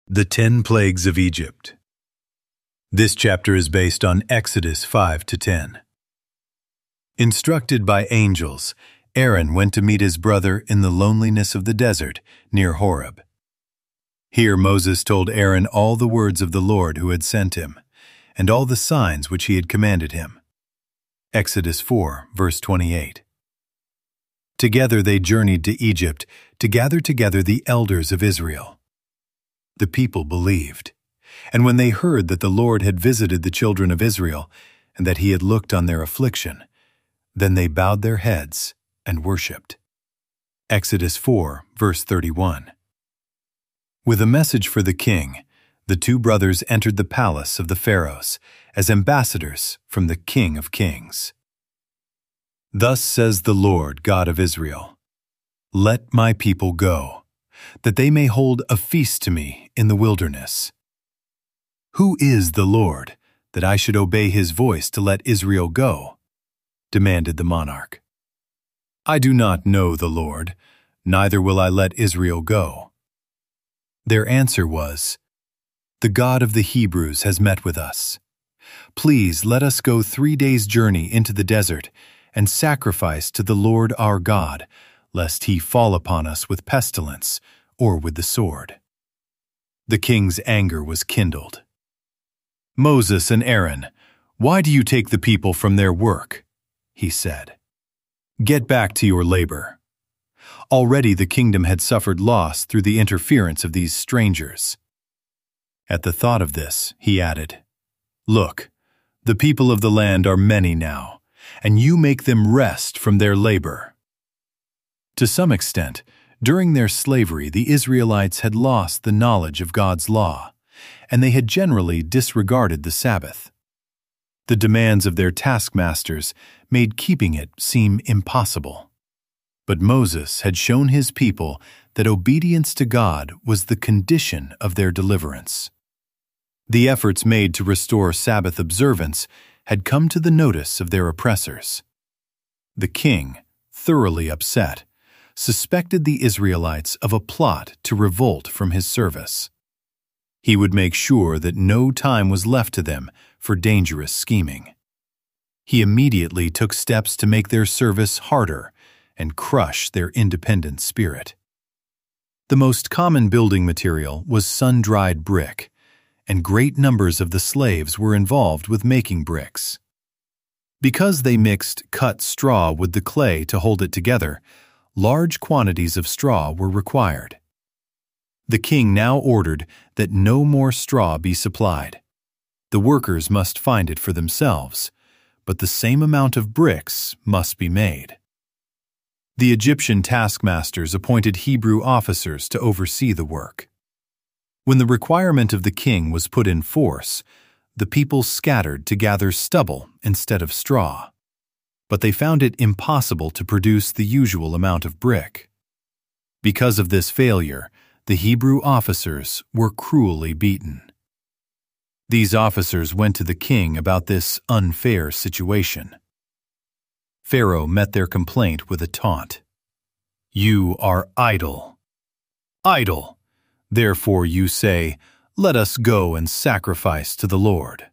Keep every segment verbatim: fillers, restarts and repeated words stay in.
The Ten Plagues of Egypt. This chapter is based on Exodus five to ten. Instructed by angels, Aaron went to meet his brother in the loneliness of the desert near Horeb. Here Moses told Aaron all the words of the Lord who had sent him, and all the signs which he had commanded him. Exodus four, verse twenty-eight. Together they journeyed to Egypt to gather together the elders of Israel. The people believed, and when they heard that the Lord had visited the children of Israel, and that he had looked on their affliction, then they bowed their heads and worshipped. Exodus four, verse thirty-one. With a message for the king, the two brothers entered the palace of the pharaohs as ambassadors from the King of Kings. Thus says the Lord God of Israel, "Let my people go, that they may hold a feast to me in the wilderness." "Who is the Lord, that I should obey his voice to let Israel go?" demanded the monarch. "I do not know the Lord, neither will I let Israel go." Their answer was, "The God of the Hebrews has met with us. Please let us go three days' journey into the desert and sacrifice to the Lord our God, lest he fall upon us with pestilence or with the sword." The king's anger was kindled. "Moses and Aaron, why do you take the people from their work?" he said. "Get back to your labor." Already the kingdom had suffered loss through the interference of these strangers. At the thought of this, he added, "Look, the people of the land are many now, and you make them rest from their labor." To some extent, during their slavery, the Israelites had lost the knowledge of God's law, and they had generally disregarded the Sabbath. The demands of their taskmasters made keeping it seem impossible. But Moses had shown his people that obedience to God was the condition of their deliverance. The efforts made to restore Sabbath observance had come to the notice of their oppressors. The king, thoroughly upset, suspected the Israelites of a plot to revolt from his service. He would make sure that no time was left to them for dangerous scheming. He immediately took steps to make their service harder and crush their independent spirit. The most common building material was sun-dried brick, and great numbers of the slaves were involved with making bricks. Because they mixed cut straw with the clay to hold it together, large quantities of straw were required. The king now ordered that no more straw be supplied. The workers must find it for themselves, but the same amount of bricks must be made. The Egyptian taskmasters appointed Hebrew officers to oversee the work. When the requirement of the king was put in force, the people scattered to gather stubble instead of straw, but they found it impossible to produce the usual amount of brick. Because of this failure, the Hebrew officers were cruelly beaten. These officers went to the king about this unfair situation. Pharaoh met their complaint with a taunt. "You are idle. Idle! Therefore you say, 'Let us go and sacrifice to the Lord.'"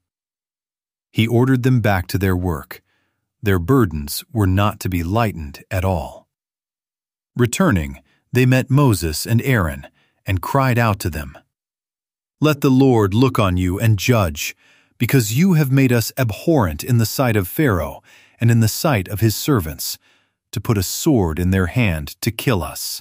He ordered them back to their work. Their burdens were not to be lightened at all. Returning, they met Moses and Aaron and cried out to them, "Let the Lord look on you and judge, because you have made us abhorrent in the sight of Pharaoh and in the sight of his servants, to put a sword in their hand to kill us."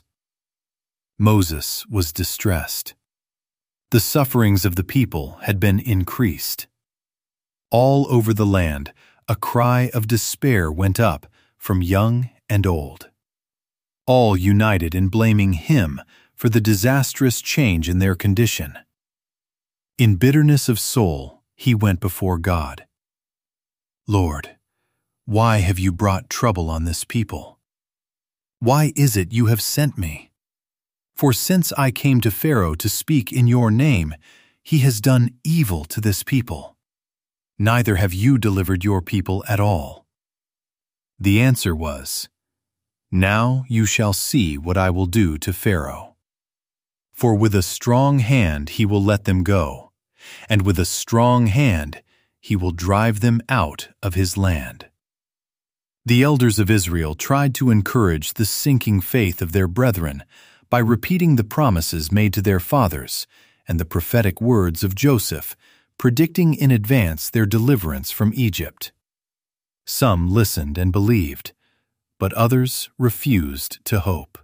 Moses was distressed. The sufferings of the people had been increased. All over the land, a cry of despair went up from young and old. All united in blaming him for the disastrous change in their condition. In bitterness of soul, he went before God. "Lord, why have you brought trouble on this people? Why is it you have sent me? For since I came to Pharaoh to speak in your name, he has done evil to this people. Neither have you delivered your people at all." The answer was, "Now you shall see what I will do to Pharaoh." For with a strong hand he will let them go, and with a strong hand he will drive them out of his land. The elders of Israel tried to encourage the sinking faith of their brethren by repeating the promises made to their fathers and the prophetic words of Joseph, predicting in advance their deliverance from Egypt. Some listened and believed, but others refused to hope.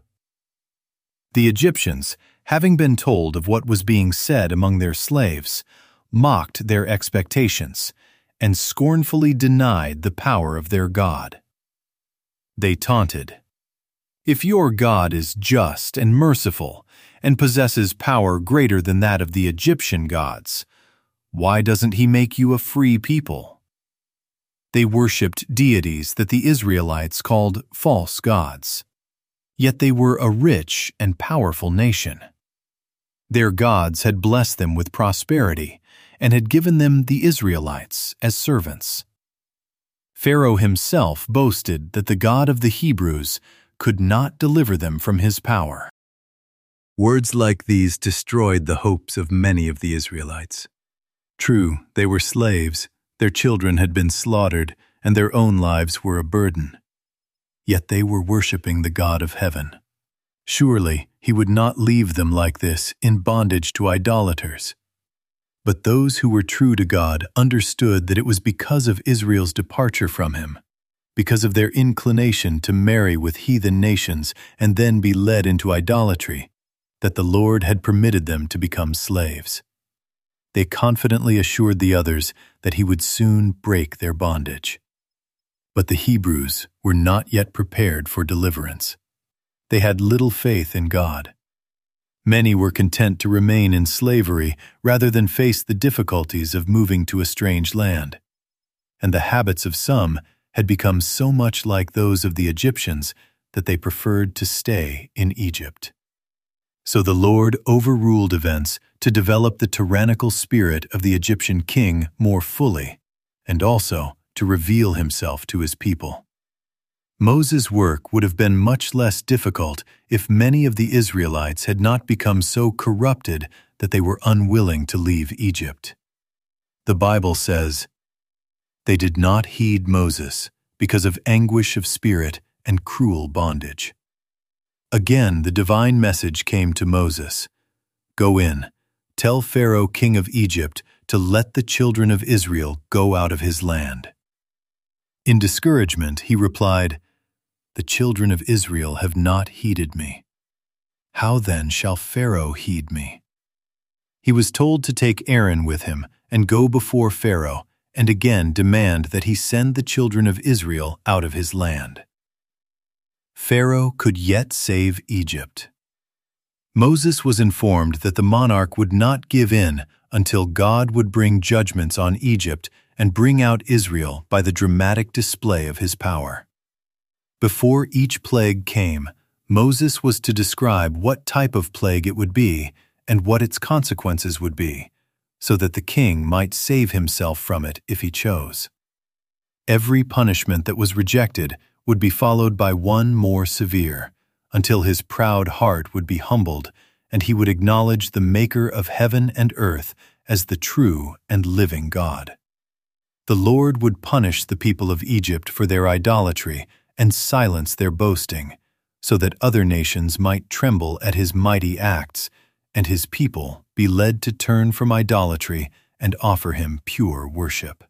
The Egyptians, having been told of what was being said among their slaves, mocked their expectations and scornfully denied the power of their God. They taunted, "If your God is just and merciful and possesses power greater than that of the Egyptian gods, why doesn't he make you a free people?" They worshipped deities that the Israelites called false gods. Yet they were a rich and powerful nation. Their gods had blessed them with prosperity and had given them the Israelites as servants. Pharaoh himself boasted that the God of the Hebrews could not deliver them from his power. Words like these destroyed the hopes of many of the Israelites. True, they were slaves, their children had been slaughtered, and their own lives were a burden. Yet they were worshiping the God of heaven. Surely he would not leave them like this, in bondage to idolaters. But those who were true to God understood that it was because of Israel's departure from him, because of their inclination to marry with heathen nations and then be led into idolatry, that the Lord had permitted them to become slaves. They confidently assured the others that he would soon break their bondage. But the Hebrews were not yet prepared for deliverance. They had little faith in God. Many were content to remain in slavery rather than face the difficulties of moving to a strange land. And the habits of some had become so much like those of the Egyptians that they preferred to stay in Egypt. So the Lord overruled events to develop the tyrannical spirit of the Egyptian king more fully, and also to reveal himself to his people. Moses' work would have been much less difficult if many of the Israelites had not become so corrupted that they were unwilling to leave Egypt. The Bible says, "They did not heed Moses because of anguish of spirit and cruel bondage." Again, the divine message came to Moses, "Go in, tell Pharaoh, king of Egypt, to let the children of Israel go out of his land." In discouragement, he replied, "The children of Israel have not heeded me. How then shall Pharaoh heed me?" He was told to take Aaron with him and go before Pharaoh and again demand that he send the children of Israel out of his land. Pharaoh could yet save Egypt. Moses was informed that the monarch would not give in until God would bring judgments on Egypt and bring out Israel by the dramatic display of his power. Before each plague came, Moses was to describe what type of plague it would be and what its consequences would be, so that the king might save himself from it if he chose. Every punishment that was rejected would be followed by one more severe, until his proud heart would be humbled and he would acknowledge the Maker of heaven and earth as the true and living God. The Lord would punish the people of Egypt for their idolatry and silence their boasting, so that other nations might tremble at his mighty acts, and his people be led to turn from idolatry and offer him pure worship.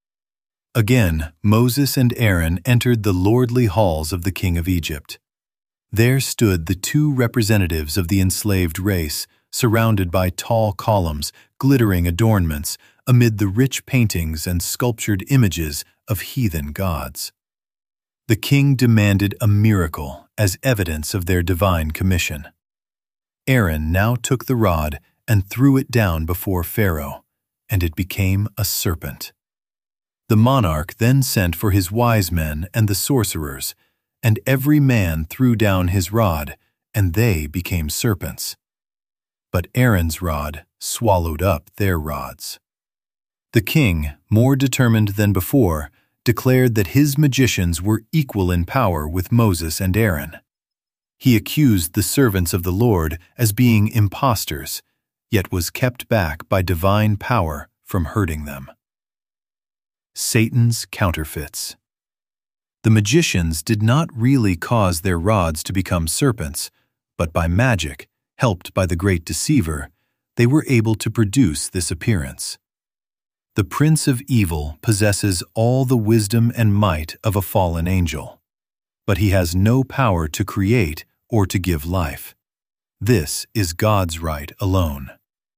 Again, Moses and Aaron entered the lordly halls of the king of Egypt. There stood the two representatives of the enslaved race, surrounded by tall columns, glittering adornments, amid the rich paintings and sculptured images of heathen gods. The king demanded a miracle as evidence of their divine commission. Aaron now took the rod and threw it down before Pharaoh, and it became a serpent. The monarch then sent for his wise men and the sorcerers, and every man threw down his rod, and they became serpents. But Aaron's rod swallowed up their rods. The king, more determined than before, declared that his magicians were equal in power with Moses and Aaron. He accused the servants of the Lord as being impostors, yet was kept back by divine power from hurting them. Satan's counterfeits. The magicians did not really cause their rods to become serpents, but by magic, helped by the great deceiver, they were able to produce this appearance. The prince of evil possesses all the wisdom and might of a fallen angel, but he has no power to create or to give life. This is God's right alone.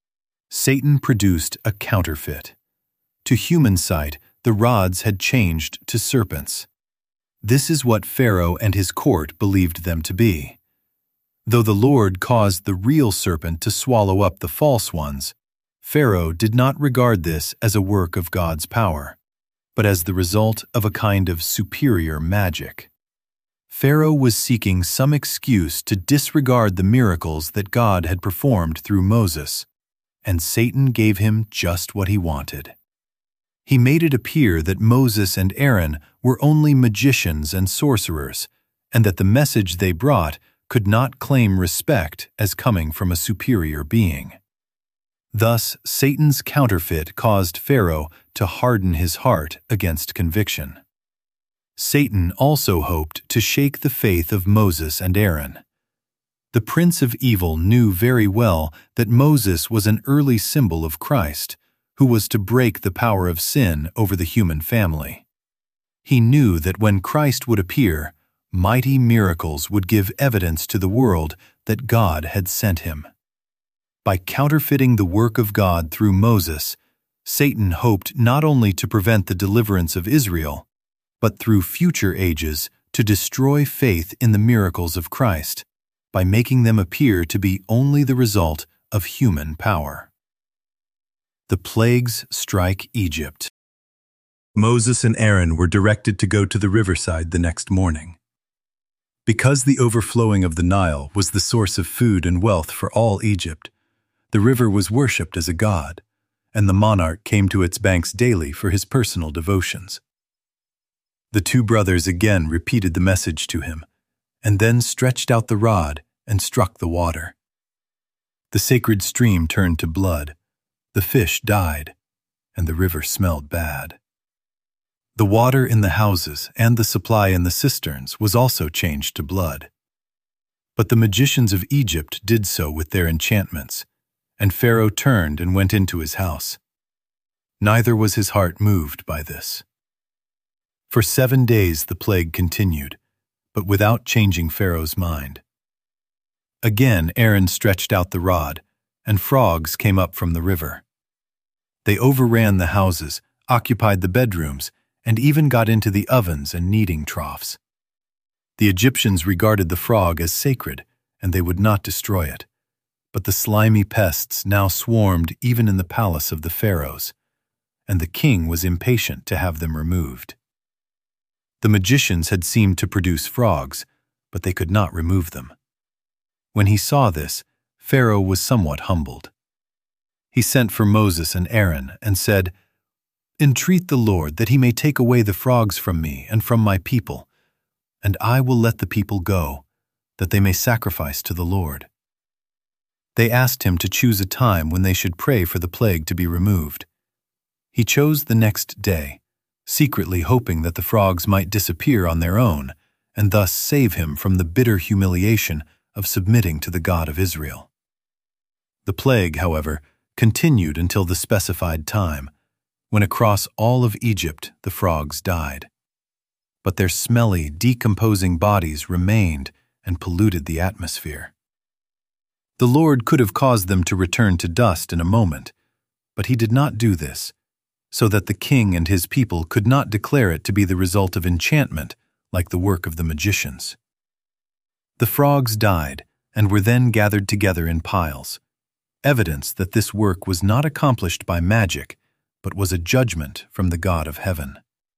Satan produced a counterfeit. To human sight, the rods had changed to serpents. This is what Pharaoh and his court believed them to be. Though the Lord caused the real serpent to swallow up the false ones, Pharaoh did not regard this as a work of God's power, but as the result of a kind of superior magic. Pharaoh was seeking some excuse to disregard the miracles that God had performed through Moses, and Satan gave him just what he wanted. He made it appear that Moses and Aaron were only magicians and sorcerers, and that the message they brought could not claim respect as coming from a superior being. Thus, Satan's counterfeit caused Pharaoh to harden his heart against conviction. Satan also hoped to shake the faith of Moses and Aaron. The prince of evil knew very well that Moses was an early symbol of Christ, who was to break the power of sin over the human family. He knew that when Christ would appear, mighty miracles would give evidence to the world that God had sent him. By counterfeiting the work of God through Moses, Satan hoped not only to prevent the deliverance of Israel, but through future ages to destroy faith in the miracles of Christ by making them appear to be only the result of human power. The plagues strike Egypt. Moses and Aaron were directed to go to the riverside the next morning. Because the overflowing of the Nile was the source of food and wealth for all Egypt, the river was worshipped as a god, and the monarch came to its banks daily for his personal devotions. The two brothers again repeated the message to him, and then stretched out the rod and struck the water. The sacred stream turned to blood, the fish died, and the river smelled bad. The water in the houses and the supply in the cisterns was also changed to blood. But the magicians of Egypt did so with their enchantments, and Pharaoh turned and went into his house. Neither was his heart moved by this. For seven days the plague continued, but without changing Pharaoh's mind. Again Aaron stretched out the rod, and frogs came up from the river. They overran the houses, occupied the bedrooms, and even got into the ovens and kneading troughs. The Egyptians regarded the frog as sacred, and they would not destroy it. But the slimy pests now swarmed even in the palace of the pharaohs, and the king was impatient to have them removed. The magicians had seemed to produce frogs, but they could not remove them. When he saw this, Pharaoh was somewhat humbled. He sent for Moses and Aaron and said, "Entreat the Lord that he may take away the frogs from me and from my people, and I will let the people go, that they may sacrifice to the Lord." They asked him to choose a time when they should pray for the plague to be removed. He chose the next day, secretly hoping that the frogs might disappear on their own, and thus save him from the bitter humiliation of submitting to the God of Israel. The plague, however, continued until the specified time, when across all of Egypt the frogs died. But their smelly, decomposing bodies remained and polluted the atmosphere. The Lord could have caused them to return to dust in a moment, but he did not do this, so that the king and his people could not declare it to be the result of enchantment like the work of the magicians. The frogs died and were then gathered together in piles, evidence that this work was not accomplished by magic, but was a judgment from the God of heaven.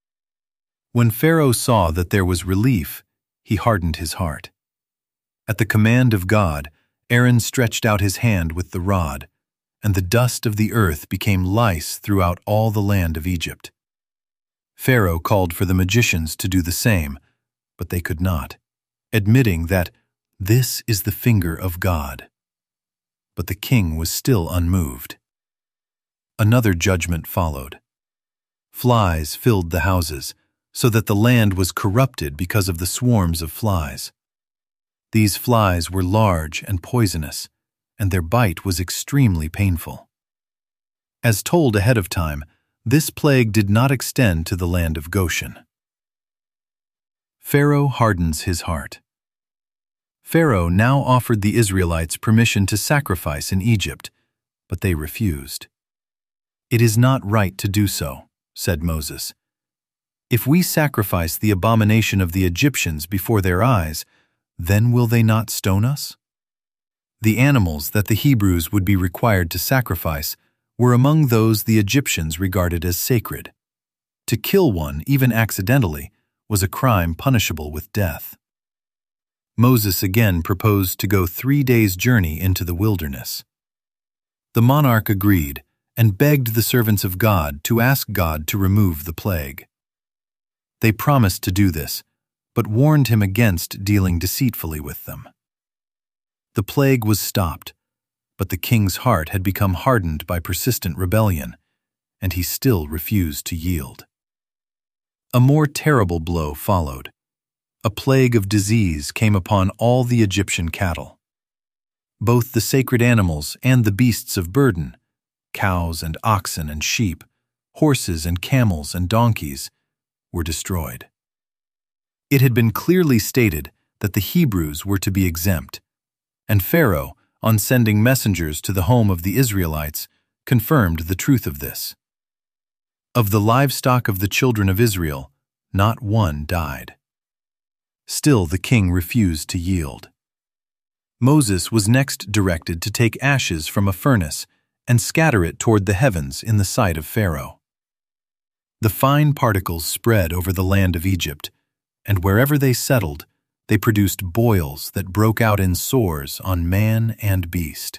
When Pharaoh saw that there was relief, he hardened his heart. At the command of God, Aaron stretched out his hand with the rod, and the dust of the earth became lice throughout all the land of Egypt. Pharaoh called for the magicians to do the same, but they could not, admitting that, "This is the finger of God." But the king was still unmoved. Another judgment followed. Flies filled the houses, so that the land was corrupted because of the swarms of flies. These flies were large and poisonous, and their bite was extremely painful. As told ahead of time, this plague did not extend to the land of Goshen. Pharaoh hardens his heart. Pharaoh now offered the Israelites permission to sacrifice in Egypt, but they refused. "It is not right to do so," said Moses. "If we sacrifice the abomination of the Egyptians before their eyes, then will they not stone us?" The animals that the Hebrews would be required to sacrifice were among those the Egyptians regarded as sacred. To kill one, even accidentally, was a crime punishable with death. Moses again proposed to go three days' journey into the wilderness. The monarch agreed and begged the servants of God to ask God to remove the plague. They promised to do this, but warned him against dealing deceitfully with them. The plague was stopped, but the king's heart had become hardened by persistent rebellion, and he still refused to yield. A more terrible blow followed. A plague of disease came upon all the Egyptian cattle. Both the sacred animals and the beasts of burden, cows and oxen and sheep, horses and camels and donkeys, were destroyed. It had been clearly stated that the Hebrews were to be exempt, and Pharaoh, on sending messengers to the home of the Israelites, confirmed the truth of this. Of the livestock of the children of Israel, not one died. Still the king refused to yield. Moses was next directed to take ashes from a furnace and scatter it toward the heavens in the sight of Pharaoh. The fine particles spread over the land of Egypt, and wherever they settled, they produced boils that broke out in sores on man and beast.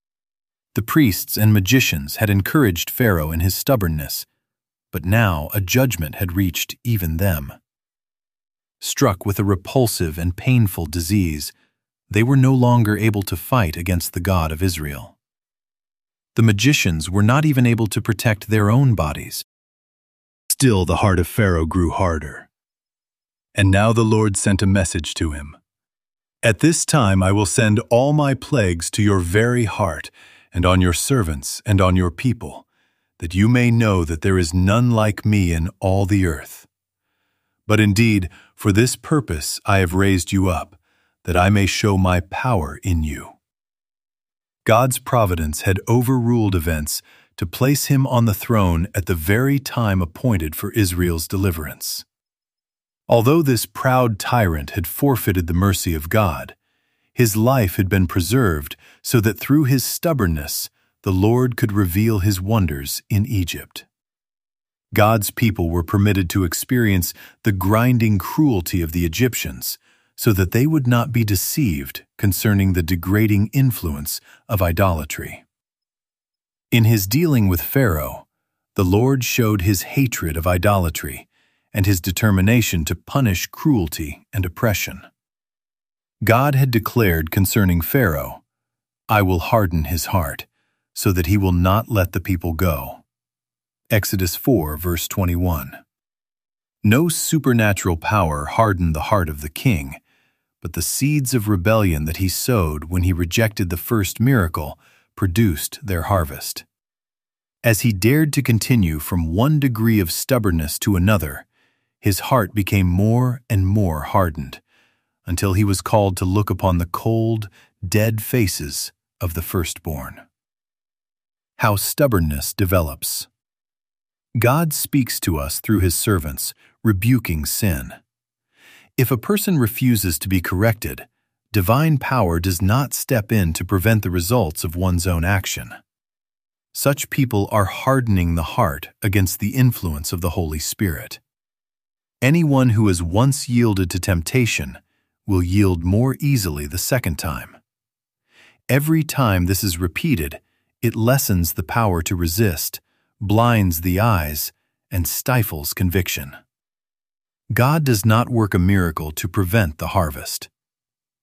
The priests and magicians had encouraged Pharaoh in his stubbornness, but now a judgment had reached even them. Struck with a repulsive and painful disease, they were no longer able to fight against the God of Israel. The magicians were not even able to protect their own bodies. Still the heart of Pharaoh grew harder. And now the Lord sent a message to him. "At this time I will send all my plagues to your very heart, and on your servants and on your people, that you may know that there is none like me in all the earth. But indeed, for this purpose I have raised you up, that I may show my power in you." God's providence had overruled events to place him on the throne at the very time appointed for Israel's deliverance. Although this proud tyrant had forfeited the mercy of God, his life had been preserved so that through his stubbornness the Lord could reveal his wonders in Egypt. God's people were permitted to experience the grinding cruelty of the Egyptians so that they would not be deceived concerning the degrading influence of idolatry. In his dealing with Pharaoh, the Lord showed his hatred of idolatry and his determination to punish cruelty and oppression. God had declared concerning Pharaoh, "I will harden his heart, so that he will not let the people go." Exodus four, verse twenty-one. No supernatural power hardened the heart of the king, but the seeds of rebellion that he sowed when he rejected the first miracle produced their harvest. As he dared to continue from one degree of stubbornness to another, his heart became more and more hardened, until he was called to look upon the cold, dead faces of the firstborn. How stubbornness develops. God speaks to us through his servants, rebuking sin. If a person refuses to be corrected, divine power does not step in to prevent the results of one's own action. Such people are hardening the heart against the influence of the Holy Spirit. Anyone who has once yielded to temptation will yield more easily the second time. Every time this is repeated, it lessens the power to resist, blinds the eyes, and stifles conviction. God does not work a miracle to prevent the harvest.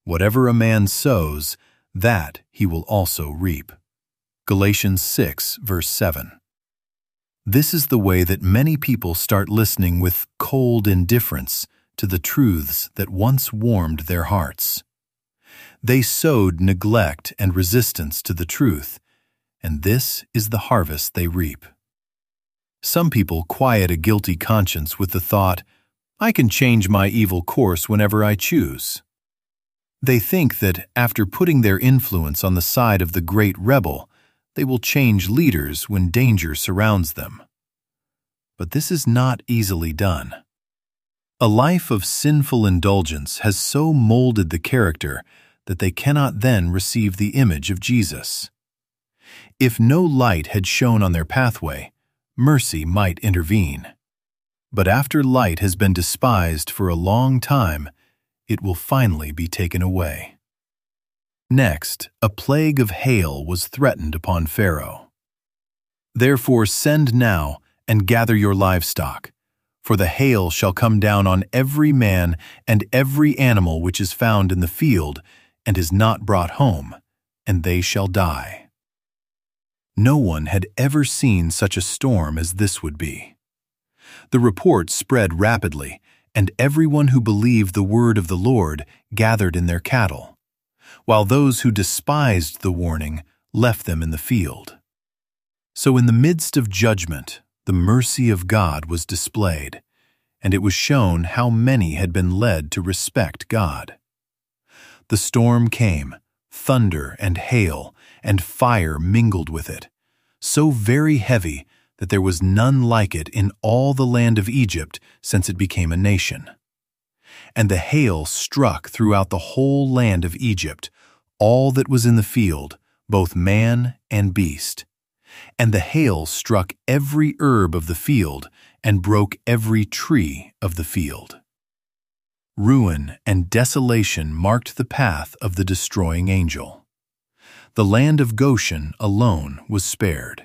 Whatever a man sows, that he will also reap. Galatians six, verse seven. This is the way that many people start listening with cold indifference to the truths that once warmed their hearts. They sowed neglect and resistance to the truth, and this is the harvest they reap. Some people quiet a guilty conscience with the thought, "I can change my evil course whenever I choose." They think that after putting their influence on the side of the great rebel, they will change leaders when danger surrounds them. But this is not easily done. A life of sinful indulgence has so molded the character that they cannot then receive the image of Jesus. If no light had shone on their pathway, mercy might intervene. But after light has been despised for a long time, it will finally be taken away. Next, a plague of hail was threatened upon Pharaoh. Therefore send now and gather your livestock, for the hail shall come down on every man and every animal which is found in the field and is not brought home, and they shall die. No one had ever seen such a storm as this would be. The report spread rapidly, and everyone who believed the word of the Lord gathered in their cattle, while those who despised the warning left them in the field. So in the midst of judgment, the mercy of God was displayed, and it was shown how many had been led to respect God. The storm came, thunder and hail, and fire mingled with it, so very heavy that there was none like it in all the land of Egypt since it became a nation. And the hail struck throughout the whole land of Egypt, all that was in the field, both man and beast. And the hail struck every herb of the field and broke every tree of the field. Ruin and desolation marked the path of the destroying angel. The land of Goshen alone was spared.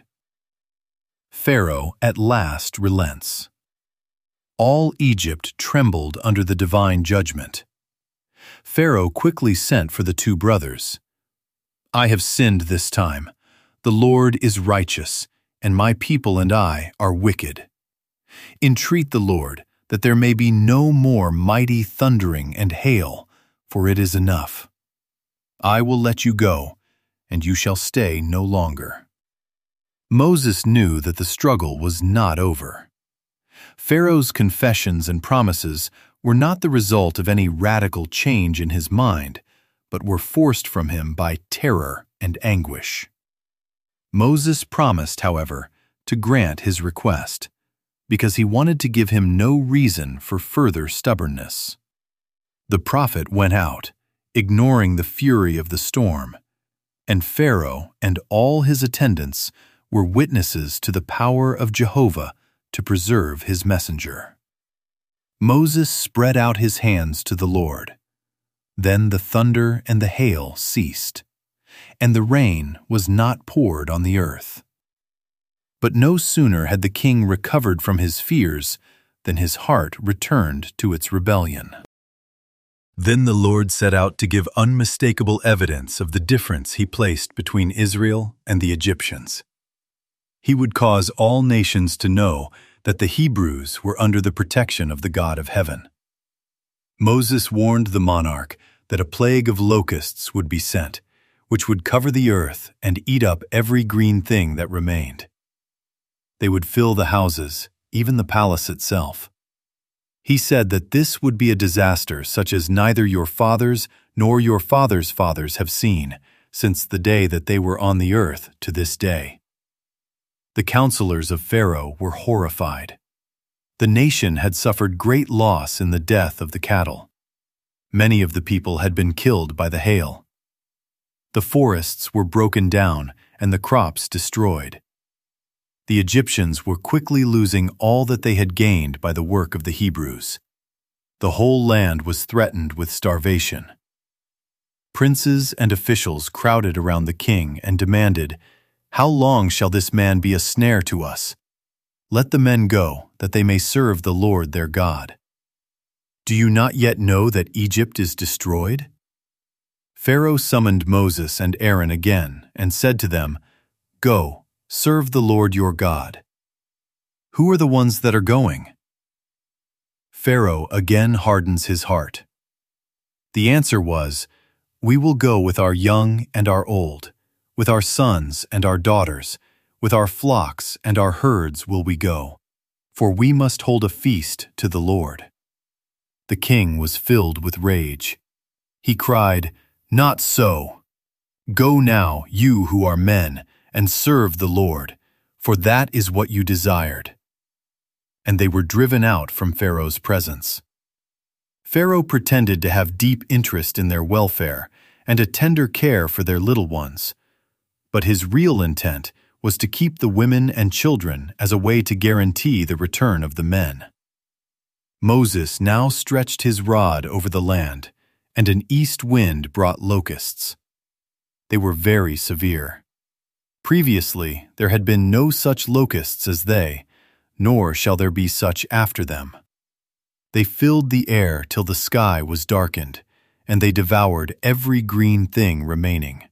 Pharaoh at last relents. All Egypt trembled under the divine judgment. Pharaoh quickly sent for the two brothers. "I have sinned this time. The Lord is righteous, and my people and I are wicked. Entreat the Lord that there may be no more mighty thundering and hail, for it is enough. I will let you go, and you shall stay no longer." Moses knew that the struggle was not over. Pharaoh's confessions and promises were not the result of any radical change in his mind, but were forced from him by terror and anguish. Moses promised, however, to grant his request, because he wanted to give him no reason for further stubbornness. The prophet went out, ignoring the fury of the storm, and Pharaoh and all his attendants were witnesses to the power of Jehovah to preserve his messenger. Moses spread out his hands to the Lord. Then the thunder and the hail ceased, and the rain was not poured on the earth. But no sooner had the king recovered from his fears than his heart returned to its rebellion. Then the Lord set out to give unmistakable evidence of the difference he placed between Israel and the Egyptians. He would cause all nations to know that the Hebrews were under the protection of the God of heaven. Moses warned the monarch that a plague of locusts would be sent, which would cover the earth and eat up every green thing that remained. They would fill the houses, even the palace itself. He said that this would be a disaster such as neither your fathers nor your fathers' fathers have seen, since the day that they were on the earth to this day. The counselors of Pharaoh were horrified. The nation had suffered great loss in the death of the cattle. Many of the people had been killed by the hail. The forests were broken down and the crops destroyed. The Egyptians were quickly losing all that they had gained by the work of the Hebrews. The whole land was threatened with starvation. Princes and officials crowded around the king and demanded, "How long shall this man be a snare to us? Let the men go, that they may serve the Lord their God. Do you not yet know that Egypt is destroyed?" Pharaoh summoned Moses and Aaron again and said to them, "Go, serve the Lord your God." "Who are the ones that are going?" Pharaoh again hardens his heart. The answer was, "We will go with our young and our old, with our sons and our daughters, with our flocks and our herds will we go, for we must hold a feast to the Lord." The king was filled with rage. He cried, "Not so! Go now, you who are men, and serve the Lord, for that is what you desired." And they were driven out from Pharaoh's presence. Pharaoh pretended to have deep interest in their welfare and a tender care for their little ones, but his real intent was to keep the women and children as a way to guarantee the return of the men. Moses now stretched his rod over the land, and an east wind brought locusts. They were very severe. Previously, there had been no such locusts as they, nor shall there be such after them. They filled the air till the sky was darkened, and they devoured every green thing remaining.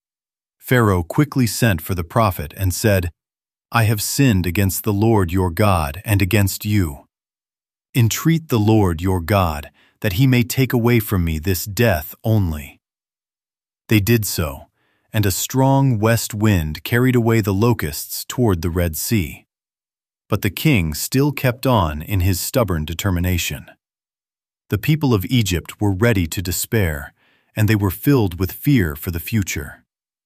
Pharaoh quickly sent for the prophet and said, "I have sinned against the Lord your God and against you. Entreat the Lord your God, that he may take away from me this death only." They did so, and a strong west wind carried away the locusts toward the Red Sea. But the king still kept on in his stubborn determination. The people of Egypt were ready to despair, and they were filled with fear for the future.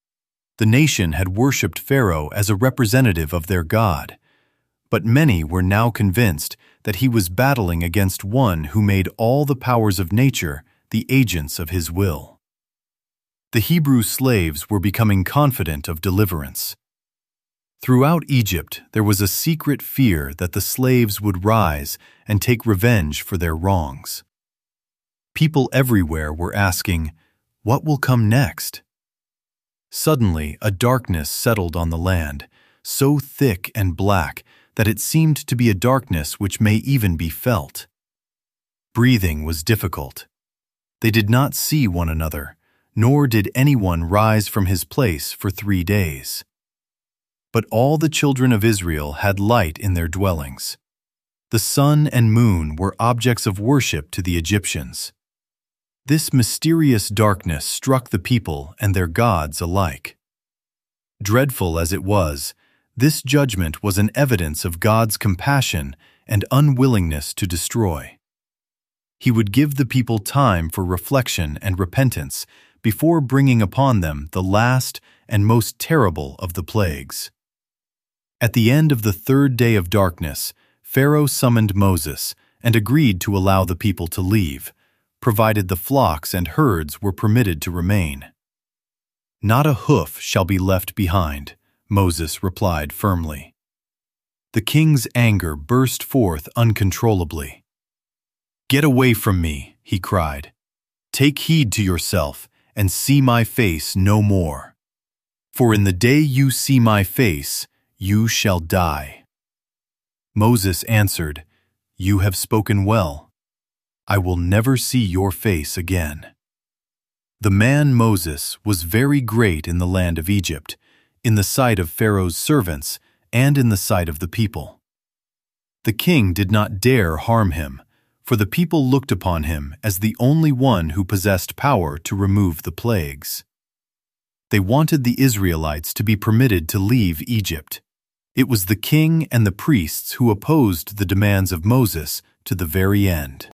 The nation had worshipped Pharaoh as a representative of their God, but many were now convinced that he was battling against one who made all the powers of nature the agents of his will. The Hebrew slaves were becoming confident of deliverance. Throughout Egypt, there was a secret fear that the slaves would rise and take revenge for their wrongs. People everywhere were asking, "What will come next?" Suddenly, a darkness settled on the land, so thick and black that it seemed to be a darkness which may even be felt. Breathing was difficult. They did not see one another, nor did anyone rise from his place for three days. But all the children of Israel had light in their dwellings. The sun and moon were objects of worship to the Egyptians. This mysterious darkness struck the people and their gods alike. Dreadful as it was, this judgment was an evidence of God's compassion and unwillingness to destroy. He would give the people time for reflection and repentance before bringing upon them the last and most terrible of the plagues. At the end of the third day of darkness, Pharaoh summoned Moses and agreed to allow the people to leave, provided the flocks and herds were permitted to remain. "Not a hoof shall be left behind," Moses replied firmly. The king's anger burst forth uncontrollably. "Get away from me," he cried. "Take heed to yourself and see my face no more. For in the day you see my face, you shall die." Moses answered, "You have spoken well. I will never see your face again." The man Moses was very great in the land of Egypt, in the sight of Pharaoh's servants, and in the sight of the people. The king did not dare harm him, for the people looked upon him as the only one who possessed power to remove the plagues. They wanted the Israelites to be permitted to leave Egypt. It was the king and the priests who opposed the demands of Moses to the very end.